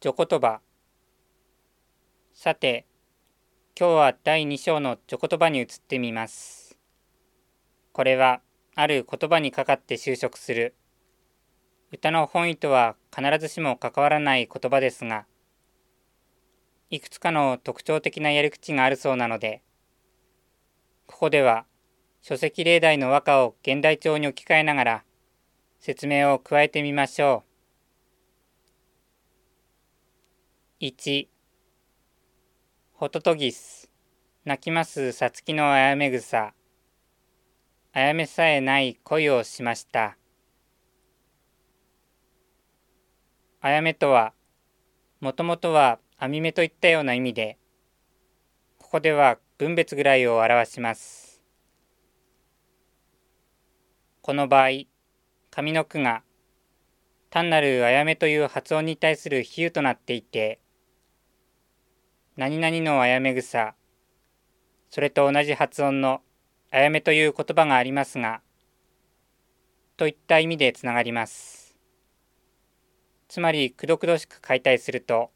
序言葉。さて、今日は第2章の序言葉に移ってみます。これは、ある言葉にかかって修飾する。歌の本意とは必ずしも関わらない言葉ですが、いくつかの特徴的なやり口があるそうなので、ここでは書籍例題の和歌を現代調に置き換えながら説明を加えてみましょう。1、ホトトギス、泣きますさつきのあやめ草、あやめさえない恋をしました。あやめとは、もともとは網目といったような意味で、ここでは分別ぐらいを表します。この場合、上の句が単なるあやめという発音に対する比喩となっていて、何々のあやめ草、それと同じ発音のあやめという言葉がありますが、といった意味でつながります。つまり、くどくどしく解体すると、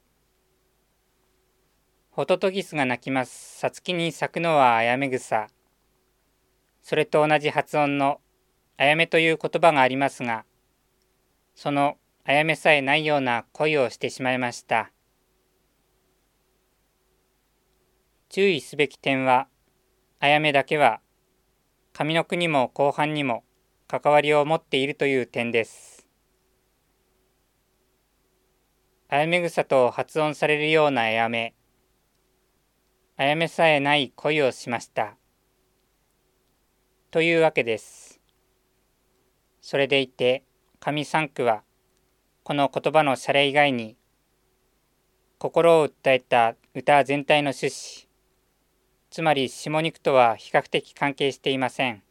ホトトギスが鳴きます。さつきに咲くのはあやめ草。それと同じ発音のあやめという言葉がありますが、そのあやめさえないような恋をしてしまいました。注意すべき点は、あやめだけは上の句にも後半にも関わりを持っているという点です。あやめ草と発音されるようなあやめ、あやめさえない恋をしました。というわけです。それでいて、上三句は、この言葉の洒落以外に、心を訴えた歌全体の趣旨、つまり下二句とは比較的関係していません。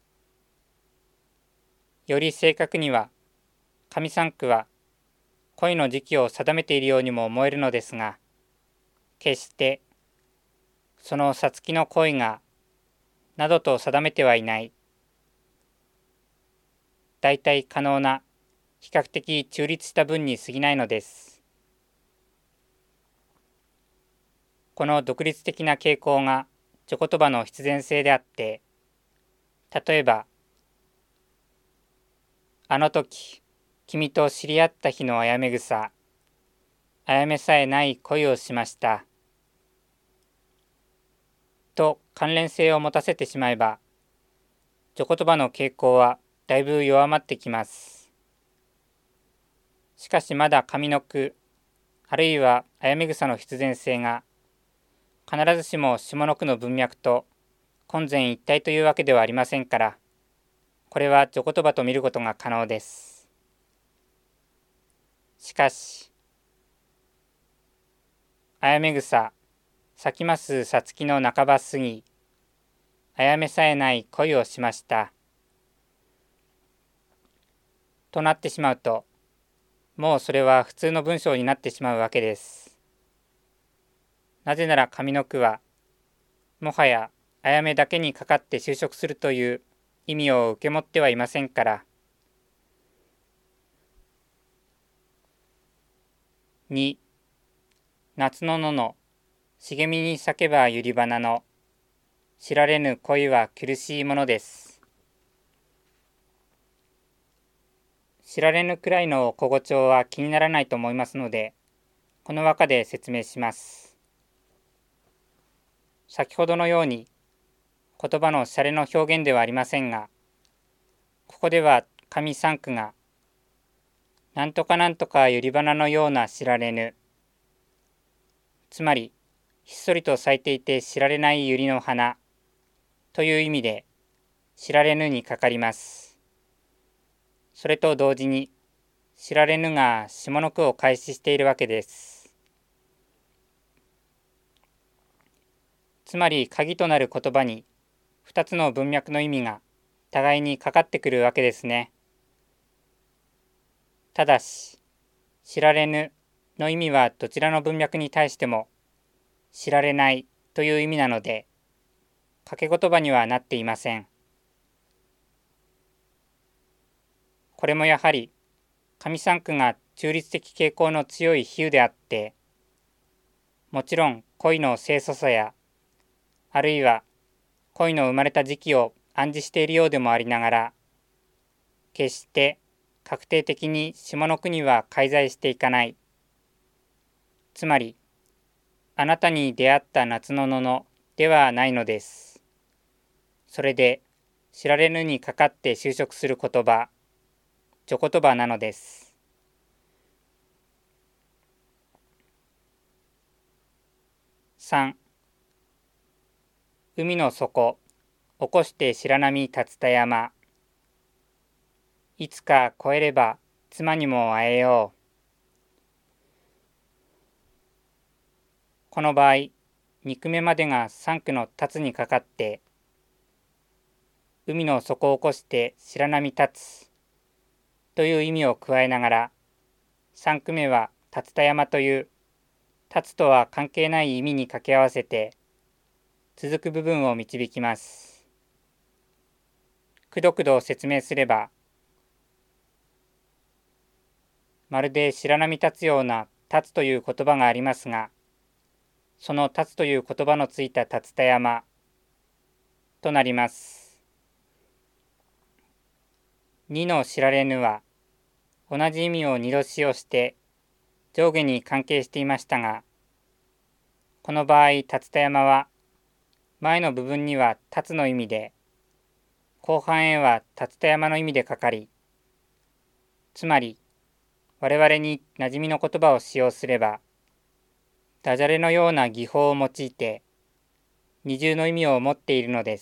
より正確には、上三句は、恋の時期を定めているようにも思えるのですが、決して、そのさつきの恋が、などと定めてはいない。大体可能な、比較的中立した文に過ぎないのです。この独立的な傾向が序言葉の必然性であって、例えば、あの時、君と知り合った日のあやめ草、あやめさえない恋をしました。と関連性を持たせてしまえば、序言葉の傾向はだいぶ弱まってきます。しかしまだ上の句、あるいはあやめ草の必然性が、必ずしも下の句の文脈と混然一体というわけではありませんから、これは序言葉と見ることが可能です。しかし、あやめ草、咲きますさつきの半ば過ぎ、あやめさえない恋をしました。となってしまうと、もうそれは普通の文章になってしまうわけです。なぜなら上の句は、もはやあやめだけにかかって修飾するという意味を受け持ってはいませんから。2、夏の野の茂みに咲けばゆり花の知られぬ恋は苦しいものです。知られぬくらいの小語調は気にならないと思いますので、この和歌で説明します。先ほどのように言葉の洒落の表現ではありませんが、ここでは上三句がなんとかなんとかゆり花のような知られぬ、つまりひっそりと咲いていて知られない百合の花という意味で知られぬにかかります。それと同時に知られぬが下の句を開始しているわけです。つまり鍵となる言葉に2つの文脈の意味が互いにかかってくるわけですね。ただし、知られぬの意味はどちらの文脈に対しても知られないという意味なので、掛け言葉にはなっていません。これもやはり上三句が中立的傾向の強い比喩であって、もちろん恋の清楚さや、あるいは恋の生まれた時期を暗示しているようでもありながら、決して確定的に下の句には介在していかない。つまり、あなたに出会った夏の野ではないのです。それで、知られぬにかかって修飾する言葉、序言葉なのです。3. 海の底、起こして白波立つた山。いつか越えれば妻にも会えよう。この場合、2句目までが3句の立つにかかって、海の底を起こして白波立つという意味を加えながら、3句目は立田山という立つとは関係ない意味に掛け合わせて続く部分を導きます。くどくど説明すれば、まるで白波立つような立つという言葉がありますが、その立つという言葉のついた立田山となります。2の知られぬは同じ意味を2度使用して上下に関係していましたが、この場合立田山は前の部分には立つの意味で、後半へは立田山の意味でかかり、つまり我々に馴染みの言葉を使用すれば、ダジャレのような技法を用いて二重の意味を持っているのです。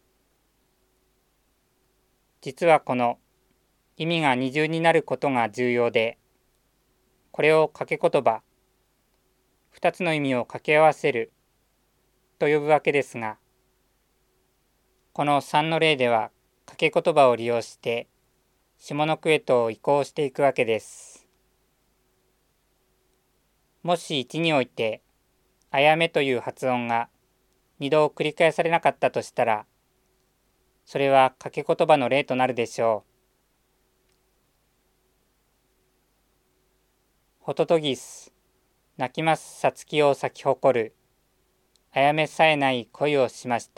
実はこの意味が二重になることが重要で、これを掛け言葉、二つの意味を掛け合わせると呼ぶわけですが、この3の例では掛け言葉を利用して下の句へと移行していくわけです。もし1においてあやめという発音が2度繰り返されなかったとしたら、それは掛け言葉の例となるでしょう。ホトトギス、泣きますさつきを咲き誇る、あやめさえない恋をしました。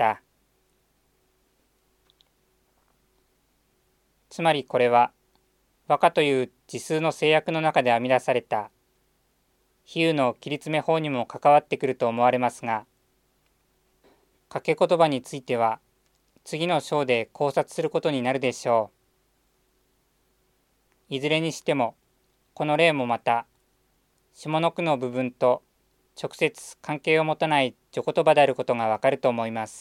つまりこれは和歌という字数の制約の中で編み出された比喩の切り詰め法にも関わってくると思われますが、掛け言葉については次の章で考察することになるでしょう。いずれにしてもこの例もまた下の句の部分と直接関係を持たない序言葉であることがわかると思います。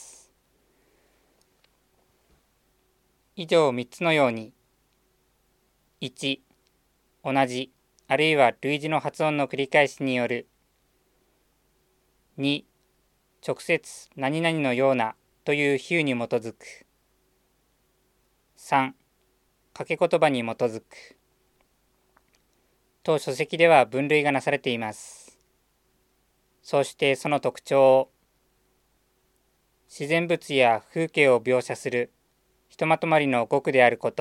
以上3つのように、1、同じあるいは類似の発音の繰り返しによる。2、直接何々のようなという比喩に基づく。3、掛け言葉に基づく。と書籍では分類がなされています。そしてその特徴を自然物や風景を描写するひとまとまりの語句であること、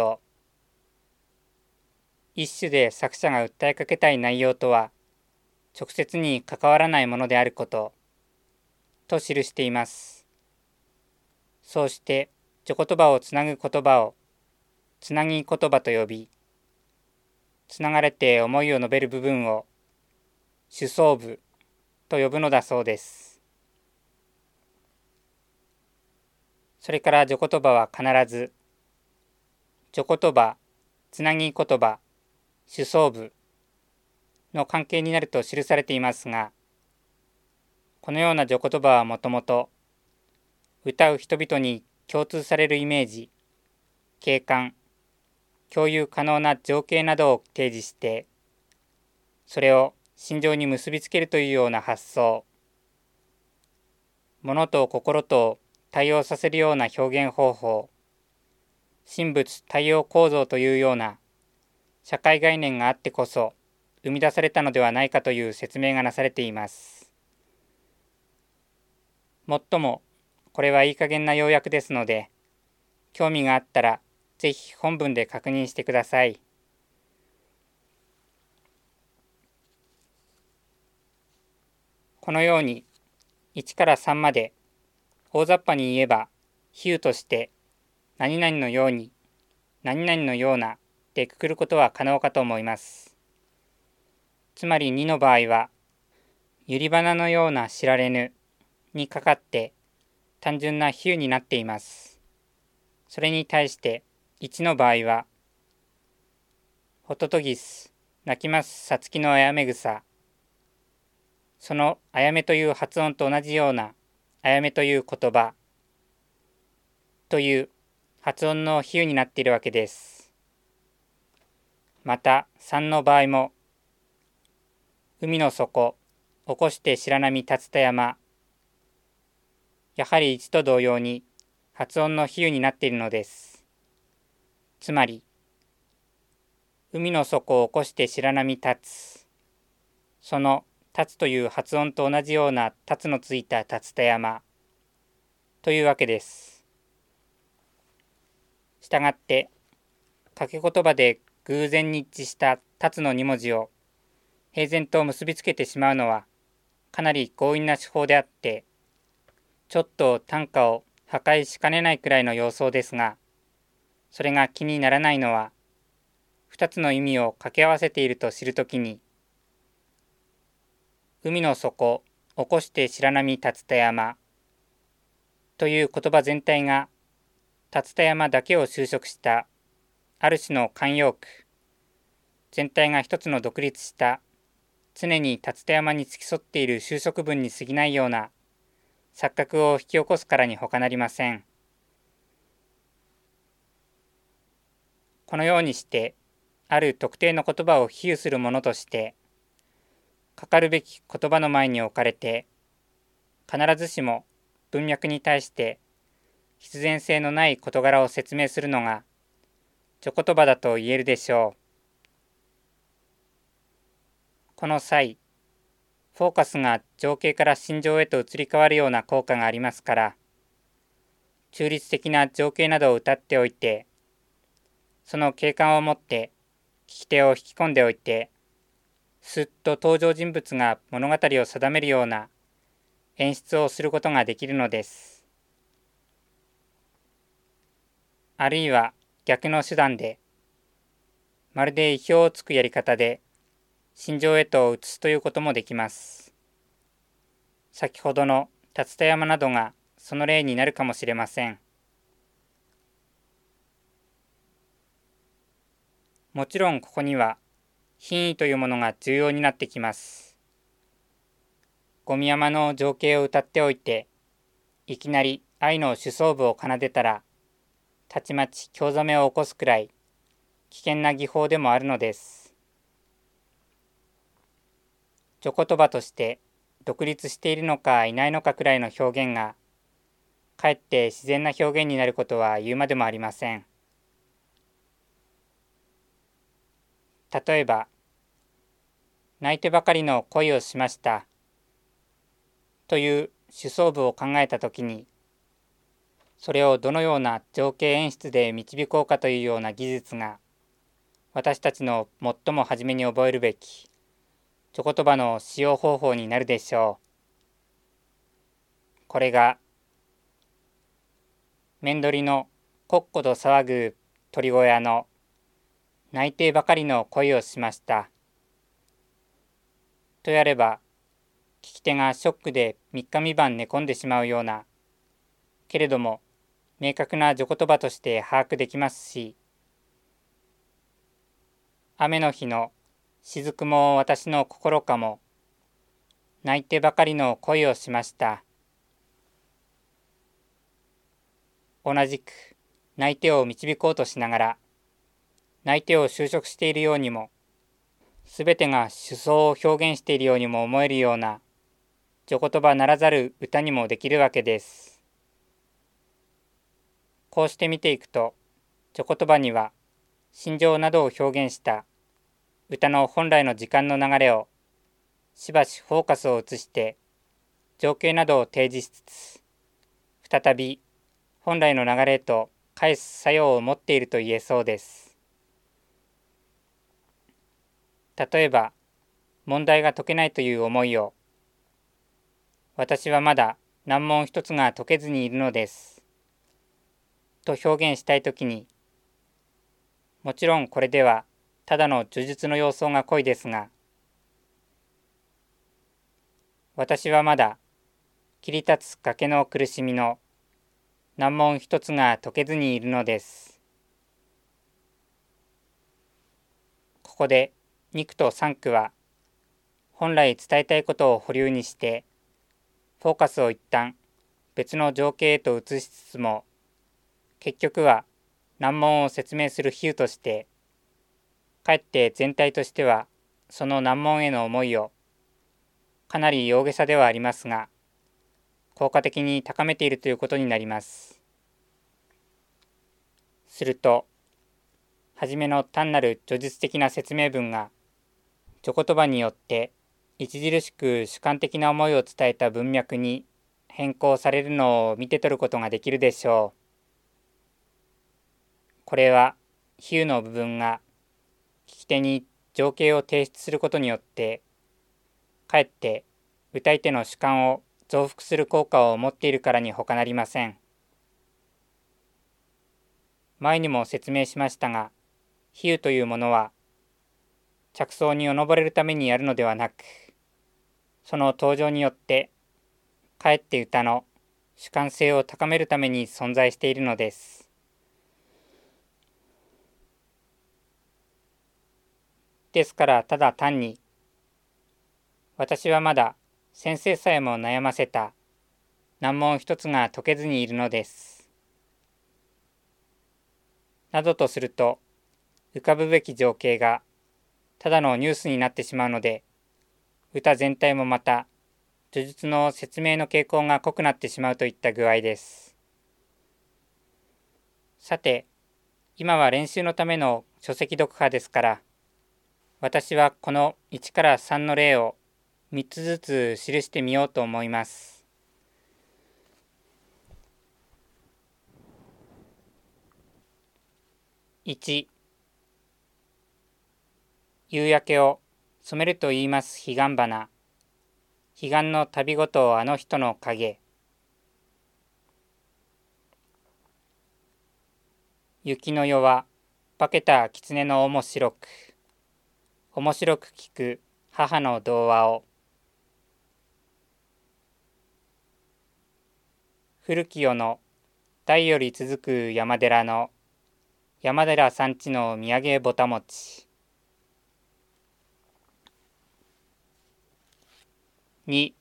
一種で作者が訴えかけたい内容とは直接に関わらないものであることと記しています。そうして序言葉をつなぐ言葉をつなぎ言葉と呼び、つながれて思いを述べる部分を主奏部と呼ぶのだそうです。それから序言葉は必ず序言葉、つなぎ言葉、主奏部の関係になると記されていますが、このような序言葉はもともと歌う人々に共通されるイメージ、景観、共有可能な情景などを提示して、それを心情に結びつけるというような発想、物と心と対応させるような表現方法、神仏対応構造というような社会概念があってこそ生み出されたのではないかという説明がなされています。もっともこれはいい加減な要約ですので、興味があったらぜひ本文で確認してください。 このように1から3まで大雑把に言えば比喩として何々のように何々のようなでくくることは可能かと思います。つまり2の場合はゆりばなのような知られぬにかかって単純な比喩になっています。それに対して1の場合はホトトギス鳴きますさつきのあやめ草、そのあやめという発音と同じようなあやめという言葉という発音の比喩になっているわけです。また3の場合も海の底起こして白波立つた山、やはり1と同様に発音の比喩になっているのです。つまり海の底を起こして白波立つ、その立つという発音と同じような立つのついた立つた山というわけです。したがって掛け言葉で偶然に一致した立つの2文字を平然と結びつけてしまうのはかなり強引な手法であって、ちょっと短歌を破壊しかねないくらいの様相ですが、それが気にならないのは2つの意味を掛け合わせていると知るときに、海の底起こして白波立つた山という言葉全体が立つた山だけを修飾したある種の慣用句、全体が一つの独立した常に立つた山に付き添っている修飾文に過ぎないような錯覚を引き起こすからに他なりません。このようにしてある特定の言葉を比喩するものとしてかかるべき言葉の前に置かれて、必ずしも文脈に対して必然性のない事柄を説明するのが序言葉だと言えるでしょう。この際、フォーカスが情景から心情へと移り変わるような効果がありますから、中立的な情景などを歌っておいて、その景観をもって聞き手を引き込んでおいて、すっと登場人物が物語を定めるような演出をすることができるのです。あるいは逆の手段で、まるで意表をつくやり方で心情へと移すということもできます。先ほどの竜田山などがその例になるかもしれません。もちろんここには品位というものが重要になってきます。ゴミ山の情景を歌っておいて、いきなり愛の主奏部を奏でたら、たちまち興ざめを起こすくらい危険な技法でもあるのです。序言葉として独立しているのかいないのかくらいの表現が、かえって自然な表現になることは言うまでもありません。例えば、泣いてばかりの恋をしましたという主奏部を考えたときに、それをどのような情景演出で導こうかというような技術が、私たちの最も初めに覚えるべき序言葉の使用方法になるでしょう。これが、面取りのこっこと騒ぐ鳥小屋の泣いてばかりの恋をしましたとやれば、聞き手がショックで3日3晩寝込んでしまうような、けれども明確な序言葉として把握できますし、雨の日の雫も私の心かも泣いてばかりの恋をしました。同じく泣いてを導こうとしながら泣いてを修飾しているようにも、すべてが主奏を表現しているようにも思えるような序言葉ならざる歌にもできるわけです。こうして見ていくと、序言葉には心情などを表現した歌の本来の時間の流れをしばしフォーカスを移して情景などを提示しつつ、再び本来の流れへと返す作用を持っていると言えそうです。例えば、問題が解けないという思いを私はまだ難問一つが解けずにいるのです。と表現したいときに、もちろんこれではただの叙述の様相が濃いですが、私はまだ切り立つ崖の苦しみの難問一つが解けずにいるのです。ここで2句と3句は本来伝えたいことを保留にしてフォーカスを一旦別の情景へと移しつつも、結局は難問を説明する比喩としてかえって全体としてはその難問への思いをかなり大げさではありますが効果的に高めているということになります。するとはじめの単なる叙述的な説明文が序言葉によって著しく主観的な思いを伝えた文脈に変更されるのを見て取ることができるでしょう。これは比喩の部分が聞き手に情景を提出することによってかえって歌い手の主観を増幅する効果を持っているからに他なりません。前にも説明しましたが、比喩というものは着想におのぼれるためにやるのではなく、その登場によってかえって歌の主観性を高めるために存在しているのです。ですからただ単に私はまだ先生さえも悩ませた難問一つが解けずにいるのですなどとすると浮かぶべき情景がただのニュースになってしまうので、歌全体もまた叙述の説明の傾向が濃くなってしまうといった具合です。さて、今は練習のための書籍読破ですから、私はこの1から3の例を3つずつ記してみようと思います。1、夕焼けを染めると言います彼岸花。彼岸の旅ごとあの人の影。雪の夜は化けた狐の面白く聞く母の童話を。古き世の代より続く山寺の山寺さんちの土産ぼたもち。2、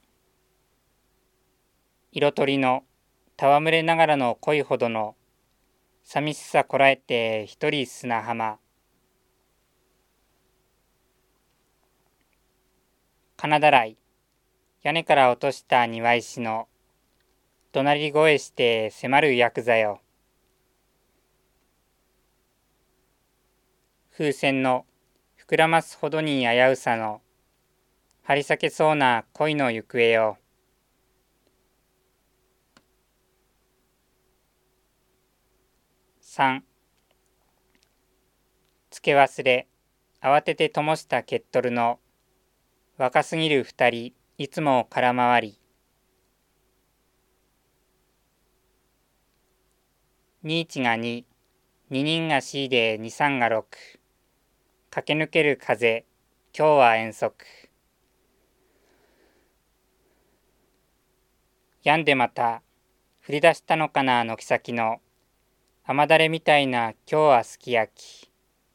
色とりの戯れながらの恋ほどの寂しさこらえて一人砂浜。金だらい屋根から落とした庭石の怒鳴り声して迫るヤクザよ。風船の膨らますほどに危うさの張り裂けそうな恋の行方よ。3、つけ忘れ慌てて灯したケットルの若すぎる二人いつも空回り。21が2、2人が C で23が6。駆け抜ける風、今日は遠足。病んでまた降り出したのかな軒先の雨だれみたいな今日はすき焼き。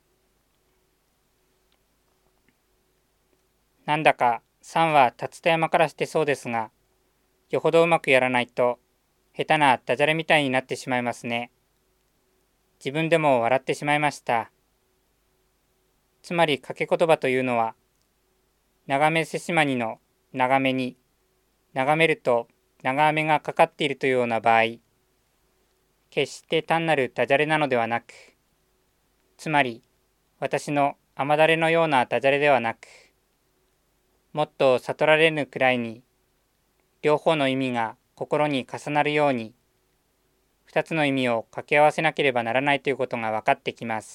なんだか3は竜田山からしてそうですが、よほどうまくやらないと下手なダジャレみたいになってしまいますね。自分でも笑ってしまいました。つまり掛け言葉というのは、長めせしまにの長めに、眺めると長雨がかかっているというような場合、決して単なるダジャレなのではなく、つまり私の雨だれのようなダジャレではなく、もっと悟られぬくらいに、両方の意味が心に重なるように、二つの意味を掛け合わせなければならないということが分かってきます。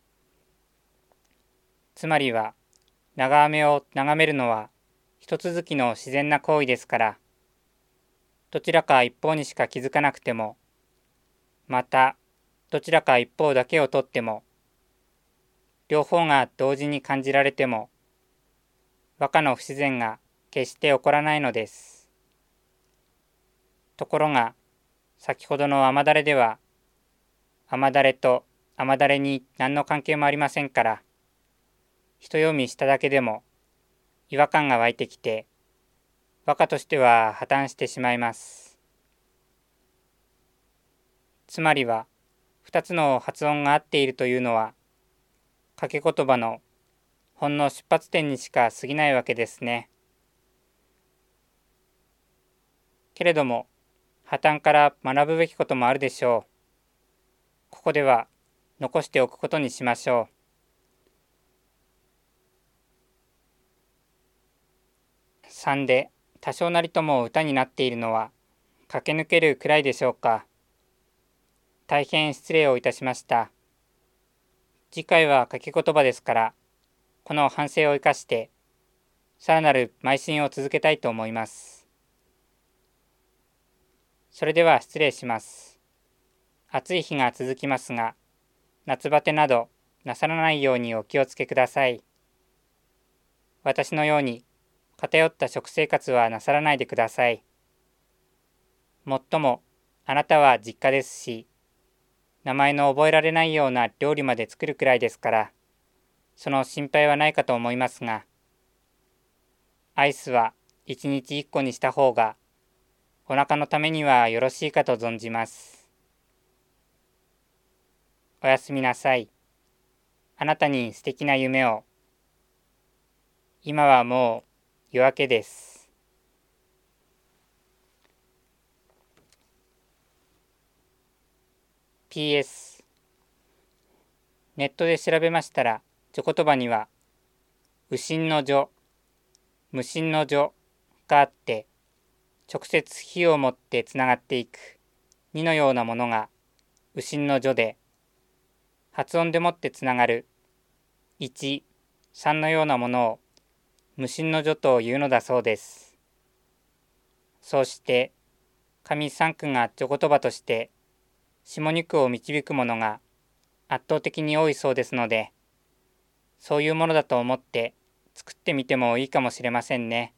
つまりは、長雨を眺めるのは、一続きの自然な行為ですから、 どちらか一方にしか気づかなくても、またどちらか一方だけをとっても、両方が同時に感じられても、和歌の不自然が決して起こらないのです。ところが、先ほどの雨だれでは、雨だれと雨だれに何の関係もありませんから、一読みしただけでも違和感が湧いてきて、和歌としては破綻してしまいます。つまりは、二つの発音が合っているというのは、掛け言葉のほんの出発点にしか過ぎないわけですね。けれども、破綻から学ぶべきこともあるでしょう。ここでは残しておくことにしましょう。3で多少なりとも歌になっているのは駆け抜けるくらいでしょうか。大変失礼をいたしました。次回は掛け言葉ですから、この反省を生かしてさらなる邁進を続けたいと思います。それでは失礼します。暑い日が続きますが、夏バテなどなさらないようにお気をつけください。私のように偏った食生活はなさらないでください。もっともあなたは実家ですし、名前の覚えられないような料理まで作るくらいですから、その心配はないかと思いますが、アイスは1日1個にした方がお腹のためにはよろしいかと存じます。おやすみなさい。あなたに素敵な夢を。今はもう夜明けです。PS。ネットで調べましたら、序言葉には、右心の序、無心の序があって、直接火をもってつながっていく2のようなものが右心の序で、発音でもってつながる1、3のようなものを無心の序というのだそうです。そうして、上3句が序言葉として下2句を導くものが圧倒的に多いそうですので、そういうものだと思って作ってみてもいいかもしれませんね。